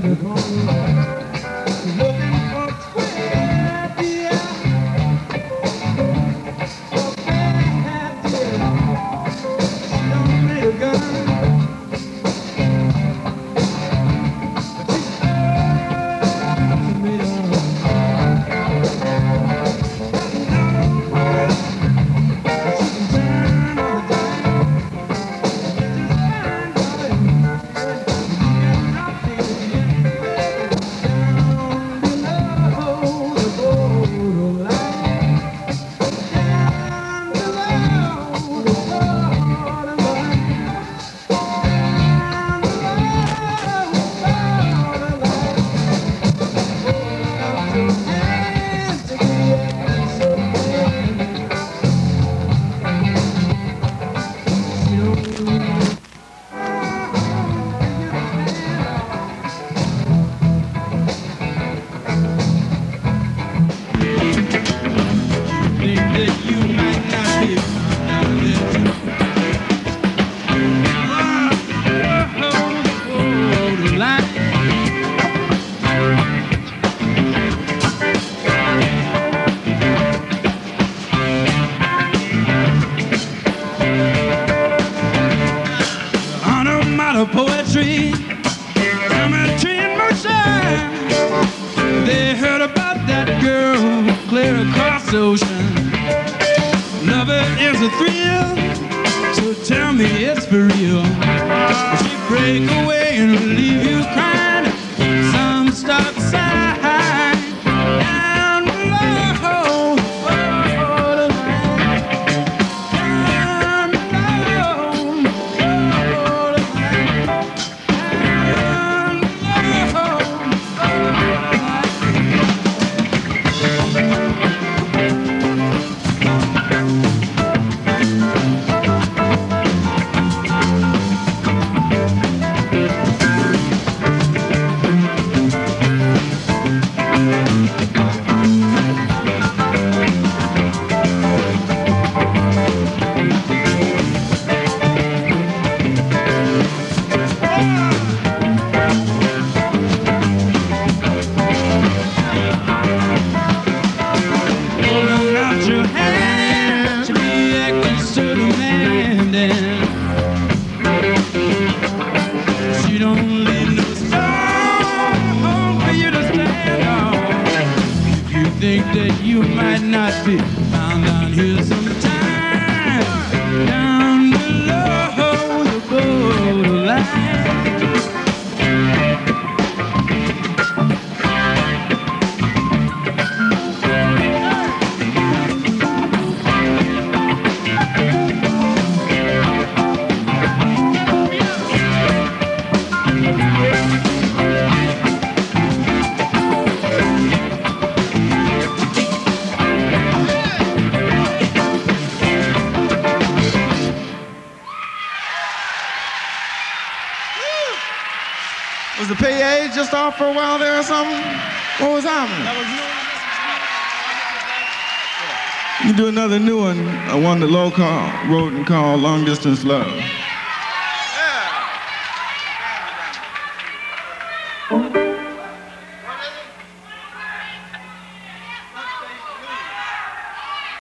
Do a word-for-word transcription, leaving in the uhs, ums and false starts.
Poetry, geometry in motion. They heard about that girl who clear across the ocean. Love it is a thrill, so tell me it's for real. She break away and leave you crying. Some stop sign down below. Think that you might not be found down here sometime, down below the borderline. Was the P A just off for a while there or something? What was happening? You do another new one, uh, one that Low call, wrote and called Long Distance Love.